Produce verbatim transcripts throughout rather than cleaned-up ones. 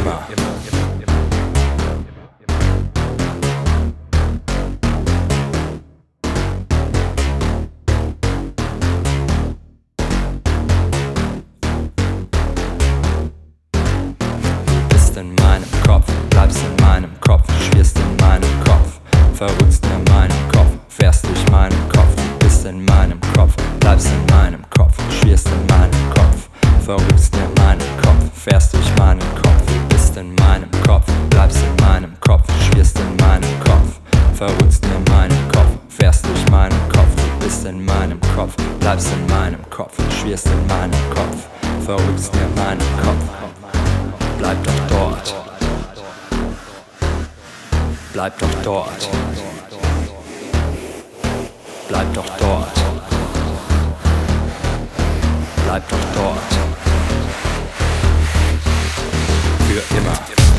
immer. Bist in meinem Kopf, bleibst in meinem Kopf, schwirrst in meinem Kopf, verrückst mir meinen Kopf, fährst durch meinen Kopf. Bist in meinem Kopf, bleibst in meinem Kopf, schwirrst in meinem Kopf, verrückst mir meinen Kopf, fährst durch meinen Kopf. Bist in meinem Kopf, bleibst in meinem Kopf, schwirrst in meinem Kopf, verrückst mir meinen Kopf, fährst durch meinen Kopf. Du bist in meinem Kopf, bleibst in meinem Kopf, schwirrst in meinem Kopf, verrückst mir meinen Kopf. Bleib doch dort, bleib doch dort, bleib doch dort, bleib doch dort, für immer.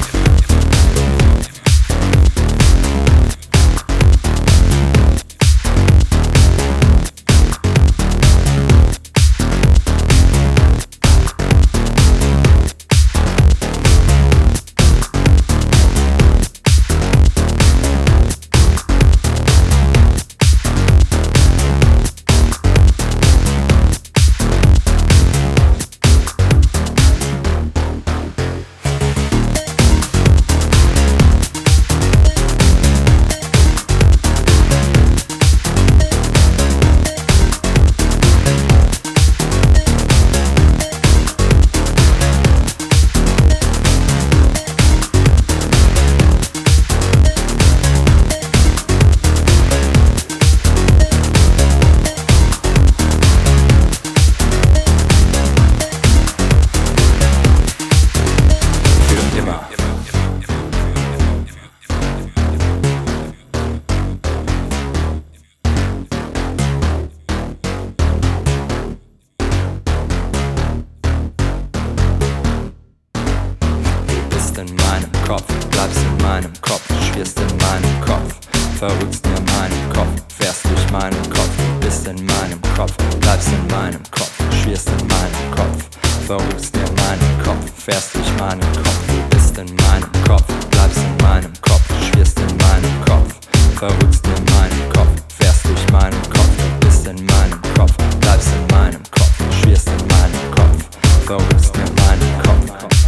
In meinem Kopf, bleibst in meinem Kopf, schwirrst in meinem Kopf, verrückst mir meinen Kopf, fährst durch meinen Kopf. Du bist in meinem Kopf, bleibst in meinem Kopf, schwirrst in meinem Kopf, verrückst mir meinen Kopf, fährst durch meinen Kopf. Du bist in meinem Kopf, bleibst in meinem Kopf, schwirrst in meinem Kopf, verrückst mir meinen Kopf, fährst durch meinen Kopf. Du bist in meinem Kopf, bleibst in meinem Kopf, schwirrst in meinem Kopf, verrückst mir meinen Kopf.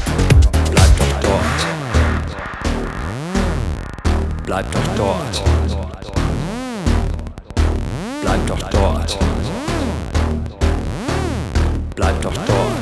Bleib doch dort, bleib doch dort, bleib doch dort.